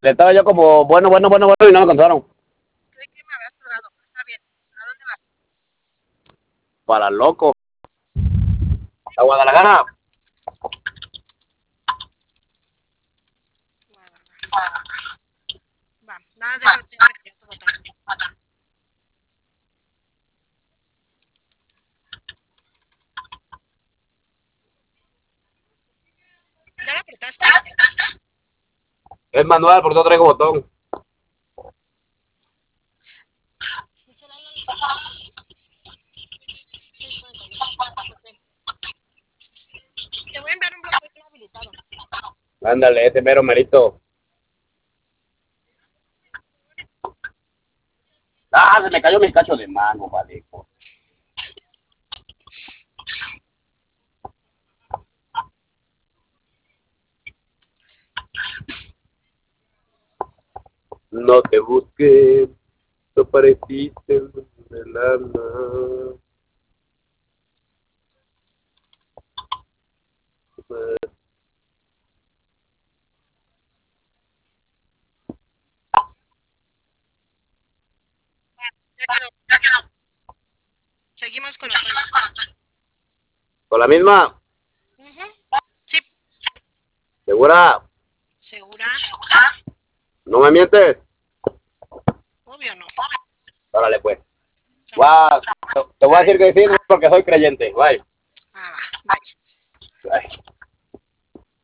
Le estaba yo como, bueno, y no me encontraron. Creí que me habías colgado, pero está bien. ¿A dónde vas? Para loco. A Guadalajara. Guadalajara. Va, nada, déjame crear tu botón. ¿Ya lo apretaste? Es manual, por eso traigo botón. Te voy a enviar un bloqueo inhabilitado. Ándale, ese mero merito. Ah, se me cayó mi cacho de mango, vale. No te busqué, tú pareciste en el alma. Ya quedó. Seguimos con Otoño. ¿Con la misma? Sí, ¿Segura? segura. ¿No me mientes? Obvio no. Órale, pues. Sobres. Wow, te voy a decir que sí porque soy creyente. Bye. Ah, va, vaya. Bye.